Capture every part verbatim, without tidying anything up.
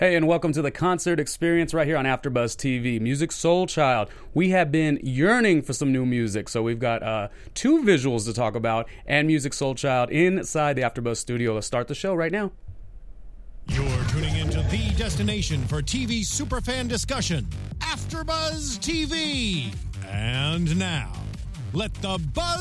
Hey, and welcome to the concert experience right here on AfterBuzz T V. Musiq Soulchild. We have been yearning for some new music, so we've got uh, two visuals to talk about and Musiq Soulchild inside the AfterBuzz studio. Let's start the show right now. You're tuning into the destination for T V superfan discussion, AfterBuzz T V. And now, let the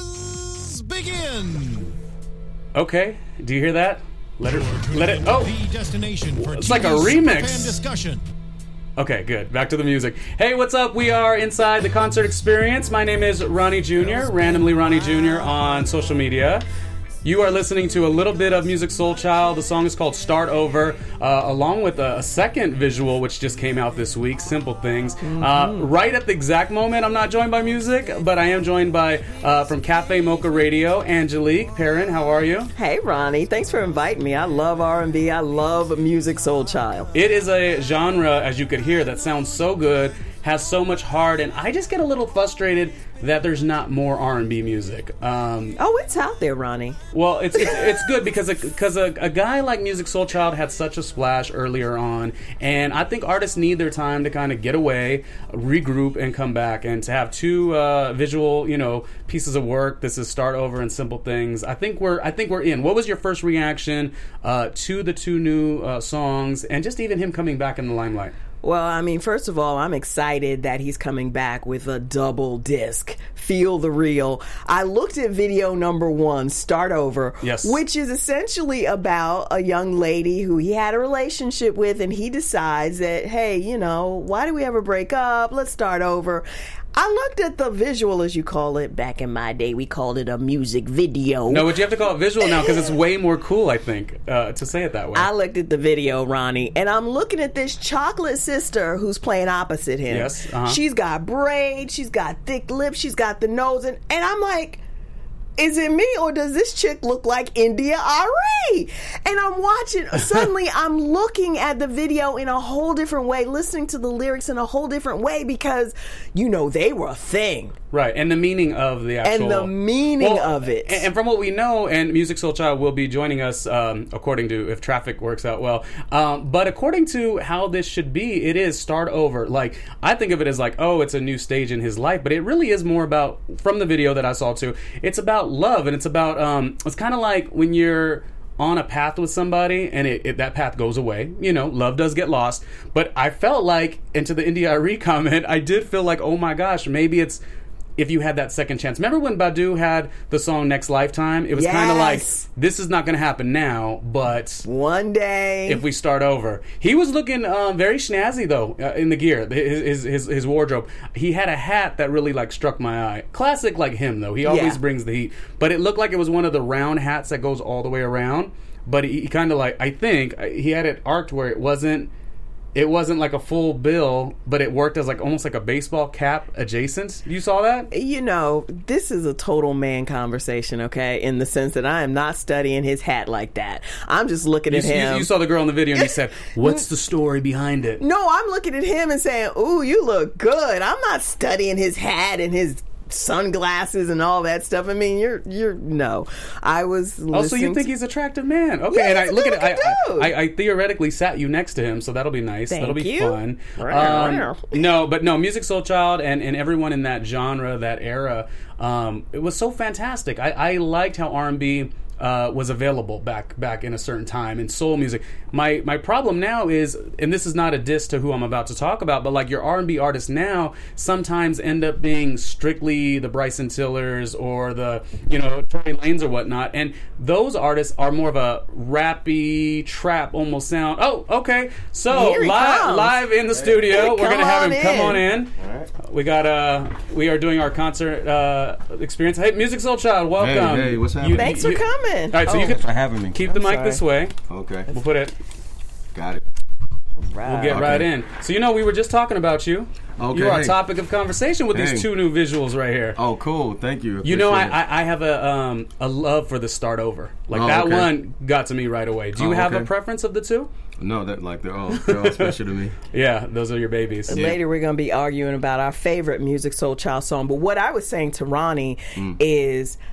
buzz begin. Okay, do you hear that? Let it, let it, oh, the destination for it's T V like a remix. superfan discussion. Okay, good. Back to the music. Hey, what's up? We are inside the concert experience. My name is Ronnie Junior, randomly Ronnie Junior on social media. You are listening to a little bit of Musiq Soulchild. The song is called Start Over, uh, along with a, a second visual which just came out this week, Simple Things. Mm-hmm. Uh, right at the exact moment, I'm not joined by music, but I am joined by, uh, from Cafe Mocha Radio, Angelique Perrin. How are you? Hey, Ronnie. Thanks for inviting me. I love R and B. I love Musiq Soulchild. It is a genre, as you could hear, that sounds so good, has so much heart, and I just get a little frustrated that there's not more R and B music. Um, oh, it's out there, Ronnie. Well, it's it's, it's good because a, because a, a guy like Musiq Soulchild had such a splash earlier on, and I think artists need their time to kind of get away, regroup, and come back. And to have two uh, visual, you know, pieces of work. This is Start Over and Simple Things. I think we're I think we're in. What was your first reaction uh, to the two new uh, songs, and just even him coming back in the limelight? Well, I mean, first of all, I'm excited that he's coming back with a double disc, Feel the Real. I looked at video number one, Start Over, yes, which is essentially about a young lady who he had a relationship with, and he decides that, hey, you know, why do we ever break up? Let's start over. I looked at the visual, as you call it. Back in my day, we called it a music video. No, but you have to call it visual now because it's way more cool, I think, uh, to say it that way. I looked at the video, Ronnie, and I'm looking at this chocolate sister who's playing opposite him. Yes. Uh-huh. She's got braids, she's got thick lips, she's got the nose, and, and I'm like, is it me or does this chick look like India Arie? And I'm watching, suddenly I'm looking at the video in a whole different way, listening to the lyrics in a whole different way because, you know, they were a thing. Right, and the meaning of the actual... And the meaning well, of it. And, and from what we know, and Musiq Soulchild will be joining us, um, according to, if traffic works out well, um, but according to how this should be, it is Start Over. Like, I think of it as like, oh, it's a new stage in his life, but it really is more about, from the video that I saw too, it's about love, and it's about, um, it's kind of like when you're on a path with somebody and it, it, that path goes away. You know, love does get lost. But I felt like, and to the India Arie comment, I did feel like, oh my gosh, maybe it's if you had that second chance. Remember when Badu had the song Next Lifetime? It was yes. kind of like, this is not going to happen now, but one day if we start over. He was looking um, very snazzy though uh, in the gear, his, his his his wardrobe. He had a hat that really like struck my eye. Classic like him though. He always yeah. brings the heat. But it looked like it was one of the round hats that goes all the way around. But he, he kind of like, I think he had it arced where it wasn't. It wasn't like a full bill, but it worked as like almost like a baseball cap adjacent. You saw that? You know, this is a total man conversation, okay? In the sense that I am not studying his hat like that. I'm just looking you, at him. You, you saw the girl in the video and he said, what's the story behind it? No, I'm looking at him and saying, ooh, you look good. I'm not studying his hat and his sunglasses and all that stuff. I mean, you're you're no. I was. Oh, so you think to, he's an attractive man? Okay, yeah, and I look at it. I, I, I theoretically sat you next to him, so that'll be nice. Thank that'll be you. fun. Um, no, but no, Musiq Soulchild and and everyone in that genre, that era, um, it was so fantastic. I, I liked how R and B Uh, was available back back in a certain time in soul music. My my problem now is, and this is not a diss to who I'm about to talk about, but like your R and B artists now sometimes end up being strictly the Bryson Tillers or the, you know, Tory Lanez or whatnot, and those artists are more of a rappy trap almost sound. Oh, okay. So live live in the studio, we're gonna have him in. come on in. All right. We got uh we are doing our concert uh, experience. Hey, Musiq Soulchild, welcome. Hey, hey, what's happening? You, Thanks you, for coming. All right, so oh, you can for having me. keep the I'm mic sorry. this way. Okay. We'll put it. Got it. Right. We'll get okay. right in. So, you know, we were just talking about you. Okay. You are hey. a topic of conversation with hey. these two new visuals right here. Oh, cool. Thank you. You know, I, Appreciate I I have a um a love for the Start Over. Like oh, that okay. one got to me right away. Do you oh, have okay. a preference of the two? No, that like they're all they're all special to me. Yeah, those are your babies. And Yeah. later we're going to be arguing about our favorite Musiq Soulchild song. But what I was saying to Ronnie Mm. is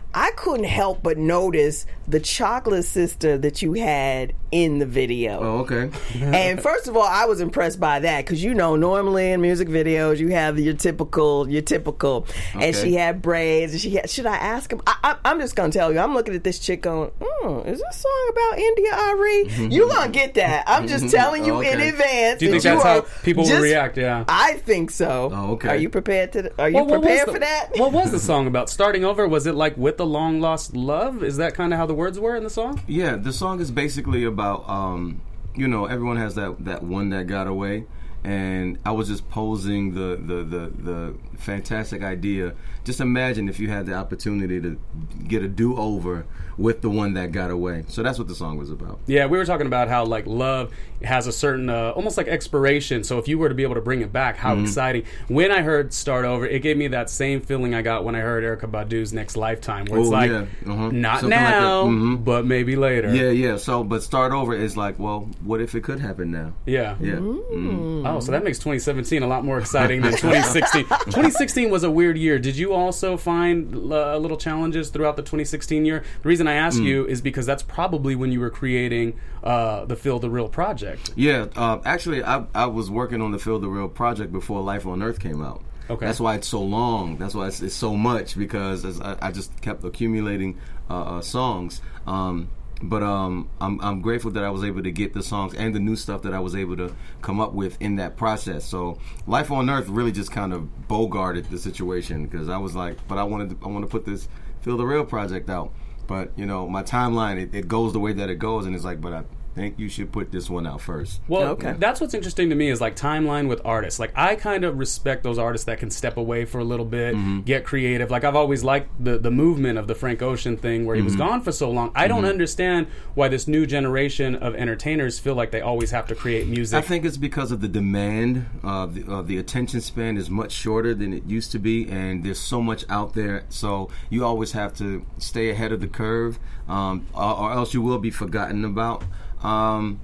I couldn't help but notice the chocolate sister that you had in the video. Oh, okay. And first of all, I was impressed by that because you know normally in music videos you have your typical, your typical, Okay. and she had braids. And she had. Should I ask him? I, I, I'm just gonna tell you. I'm looking at this chick going, mm, "Is this song about India Ari?" You gonna get that? I'm just telling you Okay. in advance. Do you think that that's are how people will just- react? Yeah. I think so. Oh, okay. Are you prepared to? Are you Well, what was prepared the- for that? What was the song about? Starting over? Was it like with the long lost love? Is that kind of how the words were in the song? Yeah, the song is basically about, um, you know, everyone has that, that one that got away. And I was just posing the, the, the, the fantastic idea. Just imagine if you had the opportunity to get a do-over with the one that got away. So that's what the song was about. Yeah, we were talking about how like love has a certain uh, almost like expiration. So if you were to be able to bring it back, how Mm-hmm. exciting! When I heard "Start Over," it gave me that same feeling I got when I heard Erykah Badu's "Next Lifetime," where it's Oh, like yeah. Uh-huh. not Something like that. now, Mhm. but maybe later. Yeah, yeah. So, but start over is like, well, what if it could happen now? yeah. Yeah. Mhm. Oh, so that makes twenty seventeen a lot more exciting than twenty sixteen. twenty sixteen was a weird year. Did you also find uh, little challenges throughout the twenty sixteen year? The reason I ask you is because that's probably when you were creating uh, the Feel the Real project. Yeah, uh, actually, I, I was working on the Feel the Real project before Life on Earth came out. Okay. That's why it's so long. That's why it's, it's so much, because as I, I just kept accumulating uh, uh, songs. Um, but um, I'm, I'm grateful that I was able to get the songs and the new stuff that I was able to come up with in that process. So Life on Earth really just kind of bogarted the situation, because I was like, but I wanted to, I want to put this Feel the Real project out. But, you know, my timeline, it, it goes the way that it goes, and it's like, but I think you should put this one out first. Well, Okay. that's what's interesting to me is like timeline with artists. Like I kind of respect those artists that can step away for a little bit, Mm-hmm. get creative. Like I've always liked the the movement of the Frank Ocean thing where he was Mm-hmm. gone for so long. I don't understand why this new generation of entertainers feel like they always have to create music. I think it's because of the demand. Uh, the, uh, the attention span is much shorter than it used to be, and there's so much out there. So you always have to stay ahead of the curve, um, or, or else you will be forgotten about. Um,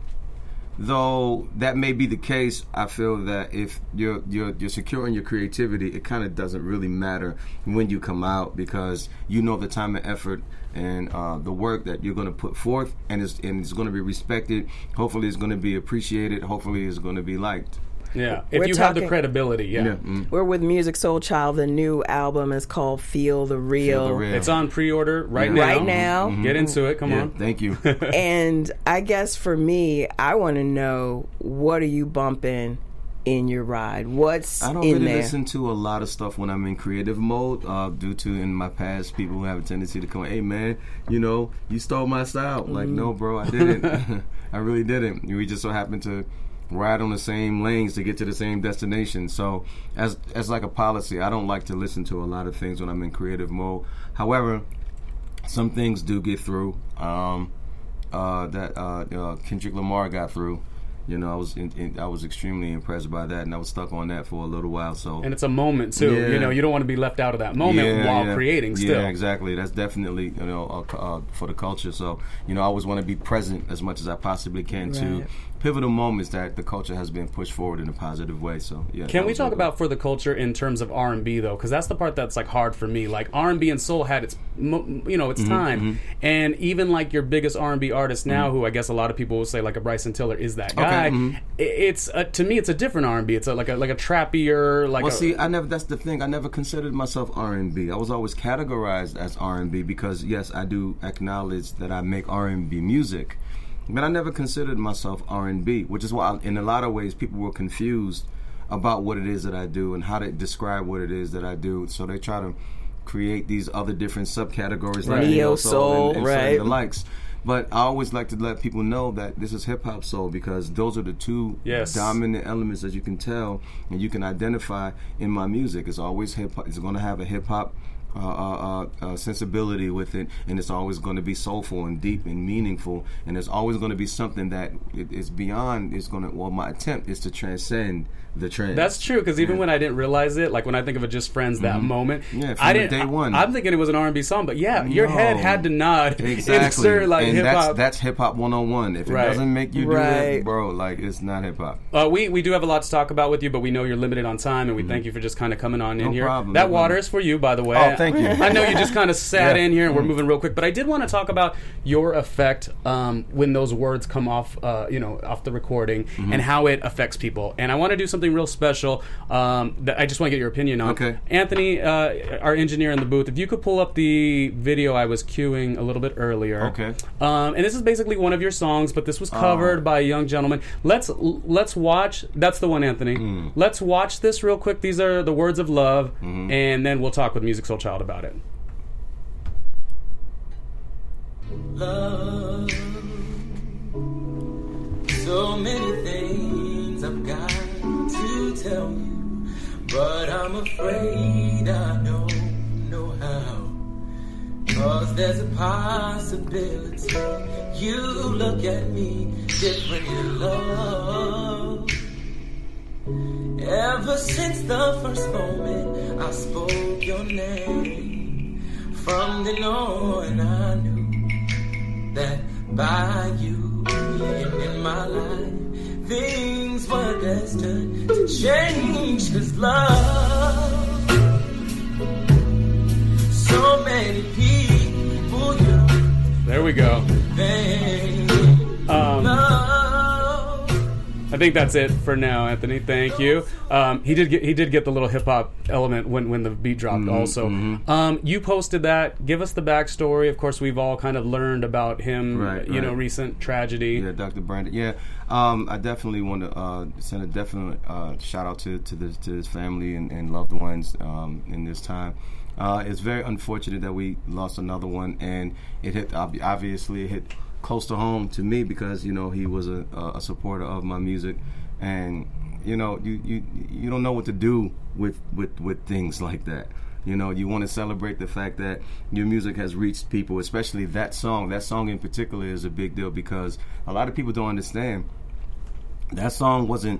though that may be the case, I feel that if you're you're, you're secure in your creativity, it kind of doesn't really matter when you come out, because you know the time and effort and uh, the work that you're going to put forth, and it's, and it's going to be respected. Hopefully it's going to be appreciated. Hopefully it's going to be liked. yeah, if We're you have the talking- credibility, yeah. Yeah. Mm. We're with Music Soul Child. The new album is called Feel the Real. Feel the Real. It's on pre-order right Yeah. now. Right now. Get into it. Come Yeah, on. thank you. And I guess for me, I want to know, what are you bumping in your ride? What's I don't in really there? listen to a lot of stuff when I'm in creative mode, uh, due to in my past people who have a tendency to come, hey man, you know, you stole my style. Like, no, bro, I didn't. I really didn't. We just so happened to ride on the same lanes to get to the same destination. So as as like a policy, I don't like to listen to a lot of things when I'm in creative mode. However, some things do get through. Um, uh, that uh, uh, Kendrick Lamar got through. You know, I was in, in, I was extremely impressed by that, and I was stuck on that for a little while. So, And it's a moment too. Yeah. You know, you don't want to be left out of that moment Yeah, while yeah. creating. Still, Yeah, exactly. That's definitely, you know, uh, uh, for the culture. So, you know, I always want to be present as much as I possibly can to Right. pivotal moments that the culture has been pushed forward in a positive way. So, yeah. Can that we was talk really- about for the culture in terms of R and B though? Because that's the part that's like hard for me. Like R and B and soul had its, mo- you know, its Mm-hmm, time, and even like your biggest R and B artist now, who I guess a lot of people will say like a Bryson Tiller is that guy. mhm. i- It's uh, to me, it's a different R and B. It's a, like a like a trappier, like Well, a, see, I never. That's the thing. I never considered myself R and B. I was always categorized as R and B because, yes, I do acknowledge that I make R and B music, but I never considered myself R and B, which is why, in a lot of ways, people were confused about what it is that I do and how to describe what it is that I do. So they try to create these other different subcategories, like Right. neo Neo soul soul, and, and right. certain the likes. But I always like to let people know that this is hip hop soul, because those are the two Yes. dominant elements, as you can tell and you can identify in my music. It's always hip hop. It's going to have a hip hop uh, uh, uh, sensibility with it, and it's always going to be soulful and deep and meaningful. And it's always going to be something that it, is beyond. It's going to. Well, my attempt is to transcend the trend. That's true, because even when I didn't realize it, like when I think of it Just Friends, that moment, Yeah, from I the didn't. day one. I, am thinking it was an R and B song, but yeah, your No. head had to nod. Exactly. Insert like and hip that's hop. that's hip hop one oh one. If it Right. doesn't make you do Right. it, bro, like it's not hip hop. Uh, we we do have a lot to talk about with you, but we know you're limited on time, and we thank you for just kind of coming on in No here. problem, That no water problem. is for you, by the way. Oh, thank thank you. I know you just kind of sat Yeah. in here and we're moving real quick, but I did want to talk about your effect um, when those words come off, uh, you know, off the recording, Mm-hmm. and how it affects people. And I want to do something real special um, that I just want to get your opinion on. Okay. Anthony, uh, our engineer in the booth, if you could pull up the video I was cueing a little bit earlier. Okay. Um, and this is basically one of your songs, but this was covered Oh. by a young gentleman. Let's let's watch. That's the one, Anthony. Mm. Let's watch this real quick. These are the words of love, Mm-hmm. and then we'll talk with Musiq Soulchild about it. Love, so many things I've got to tell you, but I'm afraid I don't know how. Cause there's a possibility you look at me different in love. Ever since the first moment I spoke your name, from then on I knew that by you being in my life, things were destined to change. Cause love, so many people you There we go. think Um, love. I think that's it for now, Anthony. Thank you. Um, he did get he did get the little hip hop element when, when the beat dropped. Mm-hmm, also, um, you posted that. Give us the backstory. Of course, we've all kind of learned about him. Right, you know, right. recent tragedy. Yeah, Doctor Brandon. Yeah, um, I definitely want to uh, send a definite uh, shout out to to, the, to his family and, and loved ones um, in this time. Uh, it's very unfortunate that we lost another one, and it hit ob- obviously it hit close to home to me because you know he was a, a supporter of my music, and you know you, you you don't know what to do with with, with things like that. You know, you want to celebrate the fact that your music has reached people, especially that song. That song in particular is a big deal because a lot of people don't understand that song wasn't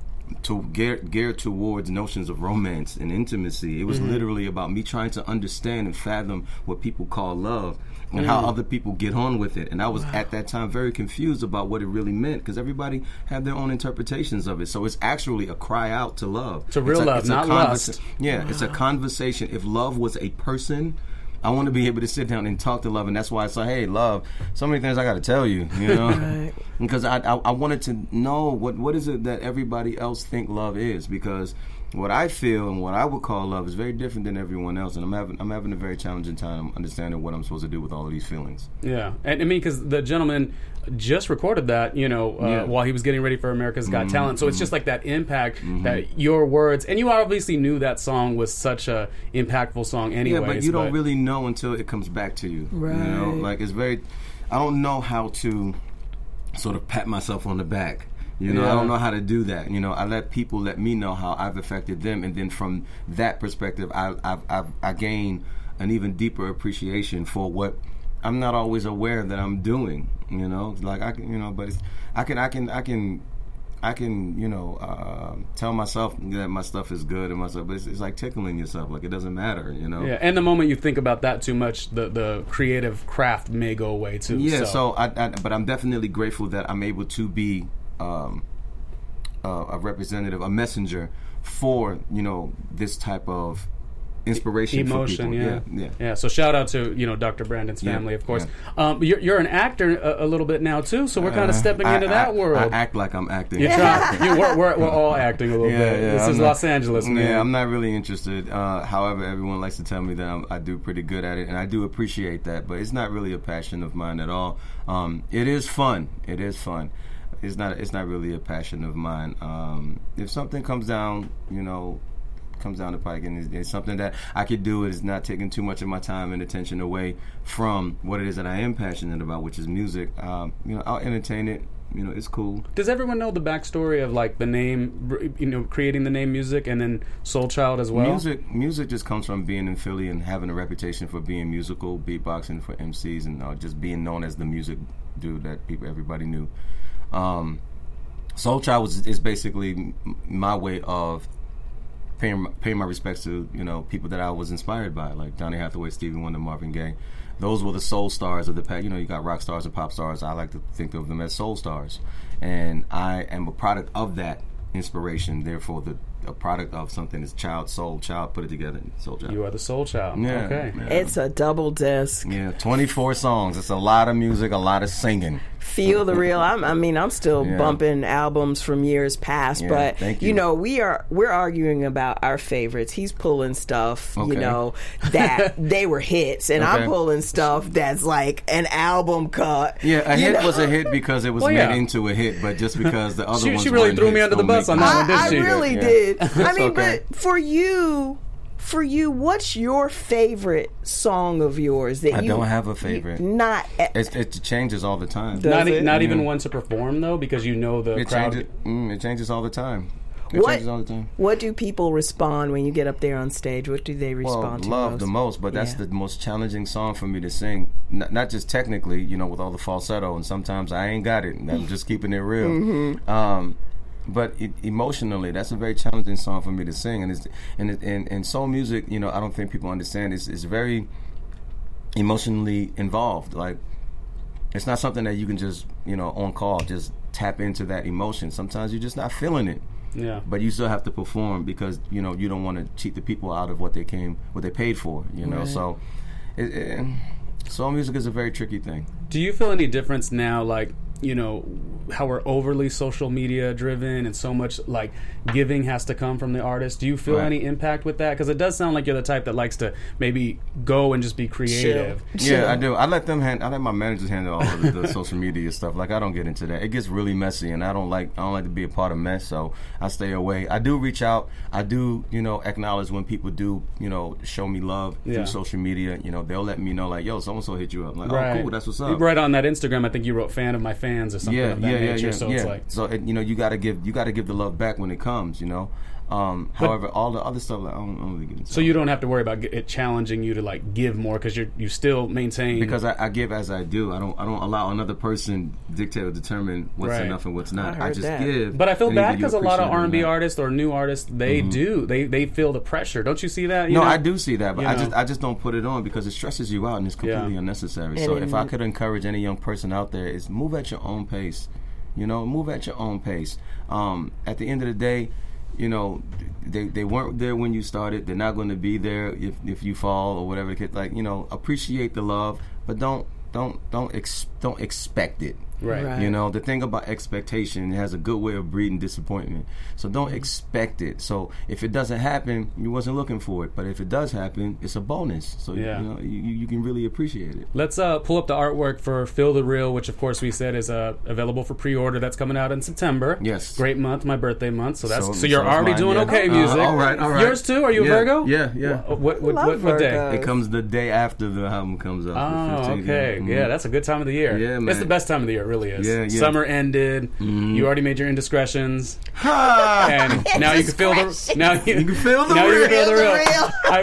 to geared, geared towards notions of romance and intimacy. It was Mm-hmm. literally about me trying to understand and fathom what people call love and how other people get on with it. And I was at that time very confused about what it really meant because everybody had their own interpretations of it. So it's actually a cry out to love. To real It's a- love, it's a not conversa- lust. Yeah, it's a conversation. If love was a person, I want to be able to sit down and talk to love, and that's why I say, "Hey, love, so many things I got to tell you," you know, Right. because I, I I wanted to know what what is it that everybody else think love is, because what I feel and what I would call love is very different than everyone else, and I'm having I'm having a very challenging time understanding what I'm supposed to do with all of these feelings. Yeah, and I mean, because the gentleman just recorded that, you know, uh, Yeah. while he was getting ready for America's Got Mm-hmm, Talent. So it's just like that impact that your words, and you obviously knew that song was such a impactful song, anyways. Yeah, but you don't really know until it comes back to you. You know, Right. like it's very. I don't know how to sort of pat myself on the back. You know, Yeah. I don't know how to do that. You know, I let people let me know how I've affected them, and then from that perspective, I I I, I gain an even deeper appreciation for what I'm not always aware that I'm doing. You know, like I can, you know, but it's, I can I can I can. I can, you know, uh, tell myself that my stuff is good and myself, but it's, it's like tickling yourself. Like it doesn't matter, you know. Yeah, and the moment you think about that too much, the the creative craft may go away too. Yeah, so, so I, I, but I'm definitely grateful that I'm able to be um, uh, a representative, a messenger for you know this type of inspiration emotion, for people. yeah. yeah, yeah. Yeah, so shout out to, you know, Doctor Brandon's Yeah, family, of course. yeah. Um, you're, you're an actor a, a little bit now, too, so we're kind of Uh, stepping I- into that I- world. I act like I'm acting. You're trying, you, we're, we're, we're all acting a little Yeah, bit. yeah, this I'm is not- Los Angeles, man. Yeah, I'm not really interested. Uh, however, everyone likes to tell me that I'm, I do pretty good at it, and I do appreciate that. But it's not really a passion of mine at all. Um, it is fun. It is fun. It's not. It's not really a passion of mine. Um, if something comes down, you know, comes down the pike, and it's, it's something that I could do, is not taking too much of my time and attention away from what it is that I am passionate about, which is music. Um, you know, I'll entertain it. You know, it's cool. Does everyone know the backstory of, like, the name, you know, creating the name Musiq and then Soulchild as well? Music, music just comes from being in Philly and having a reputation for being musical, beatboxing for M Cs, and uh, just being known as the music dude that people, everybody knew. Um, Soulchild was is basically m- my way of paying paying my respects to you know people that I was inspired by, like Donny Hathaway, Stevie Wonder, Marvin Gaye. Those were the soul stars of the past. You know, you got rock stars and pop stars. I like to think of them as soul stars, and I am a product of that inspiration. Therefore, the a product of something is child, soul, child, put it together, soul child. You are the soul child. Yeah, okay. yeah. It's a double disc. Yeah, twenty-four songs. It's a lot of music, a lot of singing. Feel the real. I'm, I mean, I'm still Yeah. bumping albums from years past, Yeah, but thank you. you. know, we are we're arguing about our favorites. He's pulling stuff, you Okay. know, that they were hits, and Okay. I'm pulling stuff that's like an album cut. Yeah, a You hit know? was a hit because it was Well, made yeah. into a hit, but just because the other She- ones she really weren't threw me hits under the don't bus make on them that one, I, didn't I she? really Yeah. did. I It's mean, okay. but for you, for you, what's your favorite song of yours that I you don't have a favorite. you- not It's, it changes all the time. Does Not, e- it? not even Yeah. one to perform though, because you know the It crowd. changes. Mm, it changes all the time. It What- changes all the time. What do people respond when you get up there on stage? What do they Well, respond to love most? the most, but that's Yeah. the most challenging song for me to sing. N- not just technically, you know, with all the falsetto, and sometimes I ain't got it. And I'm just keeping it real. Mm-hmm. Um, but it, emotionally, that's a very challenging song for me to sing. And it's and it, and, and soul music, you know, I don't think people understand. It's it's very emotionally involved. Like, it's not something that you can just, you know, on call just tap into that emotion. Sometimes you're just not feeling it. Yeah. But you still have to perform because, you know, you don't want to cheat the people out of what they came, what they paid for, you know. Right. So, it, it, soul music is a very tricky thing. Do you feel any difference now, like, you know, how we're overly social media driven and so much, like, giving has to come from the artist? Do you feel Right. any impact with that? Because it does sound like you're the type that likes to maybe go and just be creative. Chill. Yeah, I do. I let them hand. I let my managers handle all of the, the social media stuff. Like, I don't get into that. It gets really messy, and I don't like. I don't like to be a part of mess, so I stay away. I do reach out. I do, you know, acknowledge when people do, you know, show me love Yeah. through social media. You know, they'll let me know, like, yo, so and so hit you up. I'm like, Right. oh, cool, that's what's up. Right on that Instagram, I think you wrote "fan of my fans" or something Yeah, of that yeah, yeah, nature. yeah. so yeah. it's like, so it, you know, you gotta give you gotta give the love back when it comes. You know. Um, however, all the other stuff, like, I don't, I don't really get into. so you don't have to worry about it challenging you to like give more because you you still maintain. because I, I give as I do. I don't. I don't allow another person dictate or determine what's Right. enough and what's not. I I, heard just that. give. But I feel and bad either you because a lot of appreciate it R and B or not. artists or new artists, they do they they feel the pressure. Don't you see that? You No, know? I do see that, but You I know. just I just don't put it on because it stresses you out and it's completely Yeah. unnecessary. And So in- if I could encourage any young person out there, is move at your own pace. You know, move at your own pace. Um, at the end of the day, you know, they they weren't there when you started. They're not going to be there if if you fall or whatever. Like, you know, appreciate the love, but don't don't don't ex- don't expect it. Right. Right. You know, the thing about expectation, it has a good way of breeding disappointment. So don't expect it. So if it doesn't happen, you wasn't looking for it. But if it does happen, it's a bonus. So Yeah. you know, you, you can really appreciate it. Let's uh, pull up the artwork for Feel the Real, which of course we said is uh, available for pre-order. That's coming out in September. Yes. Great month, my birthday month. So that's so, So- you're so is already mine, doing yeah. okay Uh, music. all right, all right. Yours too? Are you a Yeah, Virgo? yeah, yeah. What what, what, Love what, what day? Virgos. It comes the day after the album comes out. the Oh, fifteenth, okay. Mhm. Yeah, that's a good time of the year. Yeah, It's man. the best time of the year, it really is. Yeah, yeah. Summer ended. You already made your indiscretions. Ha! And now you can feel the now you, You can feel the now you real. can feel the real. real. I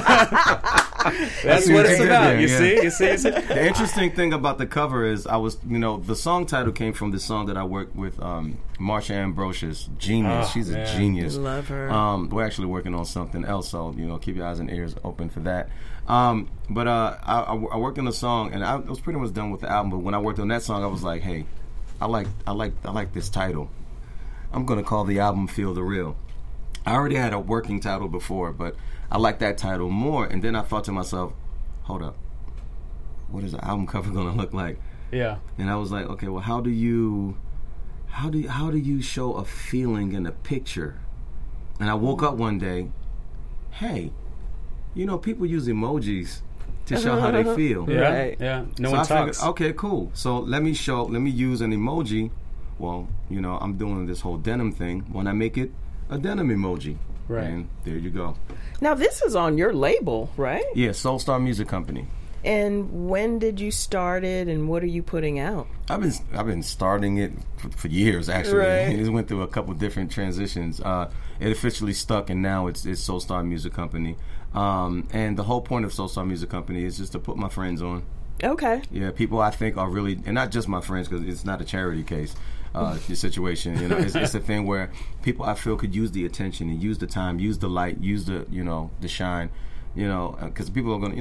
want That's see what what it's you did about. there, You yeah. see? You see? You see? The interesting thing about the cover is I was, you know, the song title came from the song that I worked with um, Marsha Ambrosius. Genius. Oh, She's a man. genius. Love her. Um, we're actually working on something else, so, you know, keep your eyes and ears open for that. Um, but uh, I, I, I worked on a song, and I was pretty much done with the album. But when I worked on that song, I was like, hey, I like, I like, I like this title. I'm gonna call the album "Feel the Real." I already had a working title before, but I like that title more. And then I thought to myself, hold up, what is the album cover gonna look like? Yeah. And I was like, okay, well, how do you, how do you, how do you show a feeling in a picture? And I woke up one day, hey, you know, people use emojis to show how they feel. Yeah. Right. Yeah. No so one I figured, talks. okay, cool. So let me show, let me use an emoji. Well, you know, I'm doing this whole denim thing. When I make it a denim emoji, Right. And there you go. Now this is on your label, right? Yeah, Soul Star Music Company. And when did you start it, and what are you putting out? I've been I've been starting it for, for years. Actually, Right. it went through a couple different transitions. Uh, it officially stuck, and now it's it's Soul Star Music Company. Um, and the whole point of Soul Star Music Company is just to put my friends on. Okay. Yeah, people I think are really, and not just my friends, because it's not a charity case. Uh, the situation, you know, it's, it's a thing where people I feel could use the attention and use the time, use the light, use the, you know, the shine, you know, because people are gonna, you know,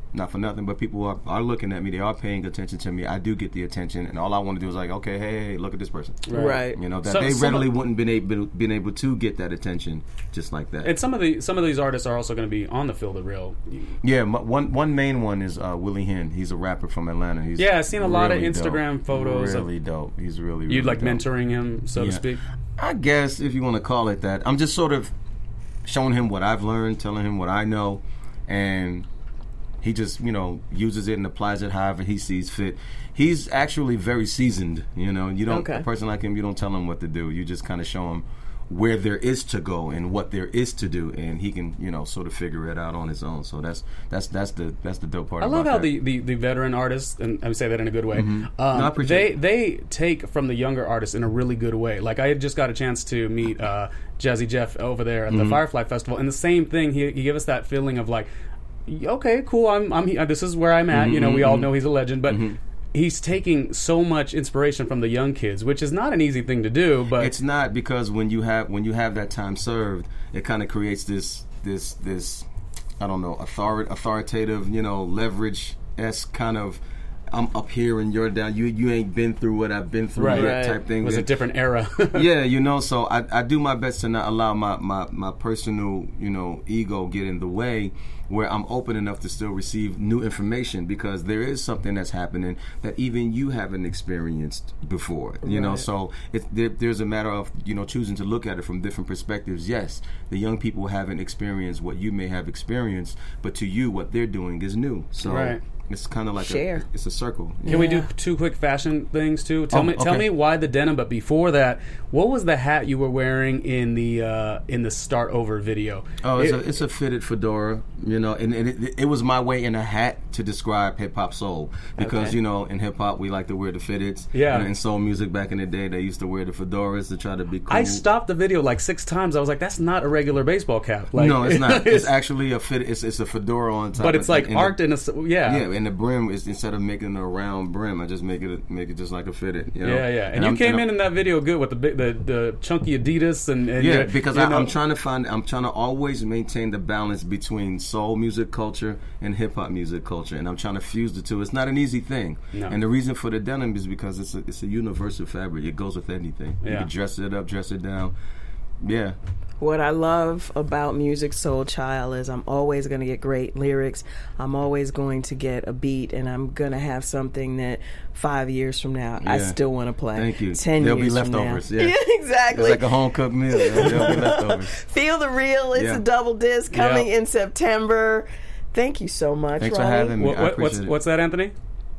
not for nothing, but people are, are looking at me. They are paying attention to me. I do get the attention, and all I want to do is like, okay, hey, hey, look at this person. Right. right. You know that so, they some readily of, wouldn't been able been able to get that attention just like that. And some of the some of these artists are also going to be on the Feel the Real. Yeah, one one main one is uh, Willie Hen. He's a rapper from Atlanta. He's yeah, I've seen a really lot of Instagram dope. photos. Really of, dope. He's really, really you'd like dope. mentoring him, so yeah. to speak. I guess if you want to call it that. I'm just sort of showing him what I've learned, telling him what I know, and he just, you know, uses it and applies it however he sees fit. He's actually very seasoned, you know. You don't, okay. a person like him, you don't tell him what to do. You just kind of show him where there is to go and what there is to do, and he can, you know, sort of figure it out on his own. So that's that's that's the that's the dope part. I love about how that. the, the, the veteran artists, and I say that in a good way, Mm-hmm. um, no, I appreciate they it. they take from the younger artists in a really good way. Like I just got a chance to meet uh, Jazzy Jeff over there at the Mm-hmm. Firefly Festival, and the same thing. He he gave us that feeling of like, okay, cool. I'm I'm he- this is where I'm at. Mm-hmm, you know, we all mm-hmm. know he's a legend, but. Mm-hmm. He's taking so much inspiration from the young kids, which is not an easy thing to do. But it's not, because when you have when you have that time served, it kind of creates this this this I don't know author, authoritative, you know, leverage s kind of. I'm up here and you're down. You you ain't been through what I've been through Right. yet, Right. type thing. it was a And- different era. yeah, you know, so I, I do my best to not allow my, my, my personal, you know, ego get in the way, where I'm open enough to still receive new information, because there is something that's happening that even you haven't experienced before, you know, Right. so it, there, there's a matter of, you know, choosing to look at it from different perspectives. Yes, the young people haven't experienced what you may have experienced, but to you, what they're doing is new. So Right. it's kind of like Share. a, it's a circle. Can we do Yeah. two quick fashion things too? Tell Oh, me, tell okay. me why the denim. But before that, what was the hat you were wearing in the uh, in the Start Over video? Oh, it's, It- a, it's a fitted fedora, you know, and, and it, it was my way in a hat to describe hip hop soul, because Okay. you know, in hip hop we like to wear the fitteds. Yeah. And in soul music back in the day, they used to wear the fedoras to try to be cool. I stopped the video like six times. I was like, "That's not a regular baseball cap." Like, no, it's not. It's actually a fit. It's, it's a fedora on top. but it's and- like and arced the, in a s- yeah. Yeah, and the brim is, instead of making it a round brim, I just make it make it just like a fitted. You know? Yeah, yeah, and, And you I'm- came and in I'm- in that video good with the big, the the chunky Adidas and, and Yeah, your- because you I, know- I'm trying to find, I'm trying to always maintain the balance between soul music culture and hip hop music culture, and I'm trying to fuse the two. It's not an easy thing, No. and the reason for the denim is because it's a, it's a universal fabric. It goes with anything. You Yeah. can dress it up, dress it down. Yeah, What I love about Musiq Soulchild is I'm always going to get great lyrics. I'm always going to get a beat, and I'm going to have something that five years from now I Yeah. still want to play. Thank you. Ten There'll be years from now. leftovers, yeah. exactly. it's like a home cooked meal. There'll, there'll be leftovers. Feel the Real. It's Yeah. a double disc coming Yeah. in September. Thank you so much, Thanks for Ronnie. having me. What, I what, appreciate what's it. what's that, Anthony?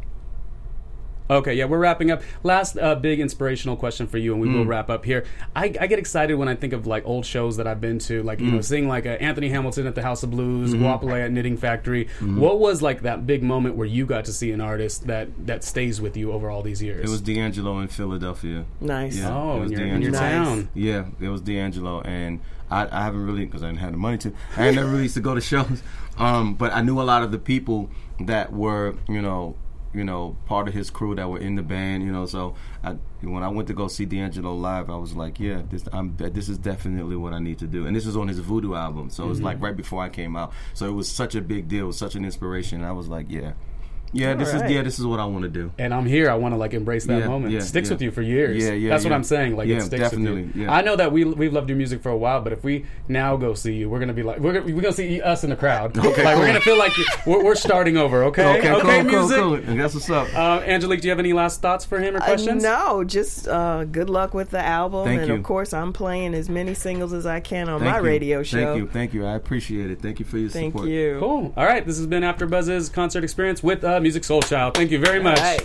Okay, yeah, we're wrapping up. Last uh, big inspirational question for you, and we Mm. will wrap up here. I, I get excited when I think of like old shows that I've been to, like you Mm. know, seeing like uh, Anthony Hamilton at the House of Blues, Mm-hmm. Guapole at Knitting Factory. What was like that big moment where you got to see an artist that that stays with you over all these years? It was D'Angelo in Philadelphia. Nice. Yeah. oh, it in was your, in your Nice. D'Angelo. town. Yeah, it was D'Angelo, and I, I haven't really, because I didn't have the money to, I never really used to go to shows, um, but I knew a lot of the people that were, you know, you know, part of his crew that were in the band, you know, so I, when I went to go see D'Angelo live, I was like, yeah, this I'm, this is definitely what I need to do, and this is on his Voodoo album, so it was like right before I came out, so it was such a big deal, it was such an inspiration, I was like, yeah. Yeah, All this right. is yeah, this is what I want to do. And I'm here. I want to like embrace that Yeah, moment. yeah, It sticks yeah. with you for years. Yeah, yeah, That's what yeah. I'm saying. Like Yeah, it sticks definitely, with you. yeah. I know that we we've loved your music for a while, but if we now go see you, we're gonna be like we're gonna, we're gonna see us in the crowd. Okay, like cool. we're gonna feel like we're, we're starting over. Okay, Okay, cool, cool, music. cool. And that's what's up. Uh, Angelique, do you have any last thoughts for him or Uh, questions? no, just uh, good luck with the album. Thank and you. of course, I'm playing as many singles as I can on Thank my you. radio show. Thank you, thank you. I appreciate it. Thank you for your Thank support. you. Cool. All right, this has been After Buzz's concert experience with uh, Musiq Soulchild. Thank you very much. All right.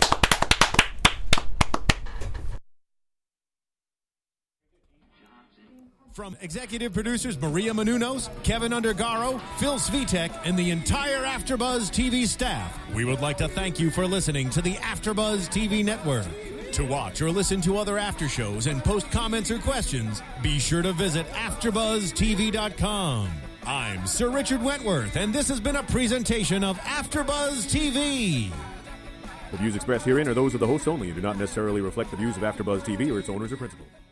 From executive producers Maria Menounos, Kevin Undergaro, Phil Svitek, and the entire AfterBuzz T V staff, we would like to thank you for listening to the AfterBuzz T V network. To watch or listen to other after shows and post comments or questions, be sure to visit after buzz t v dot com. I'm Sir Richard Wentworth, and this has been a presentation of AfterBuzz T V. The views expressed herein are those of the hosts only and do not necessarily reflect the views of AfterBuzz T V or its owners or principals.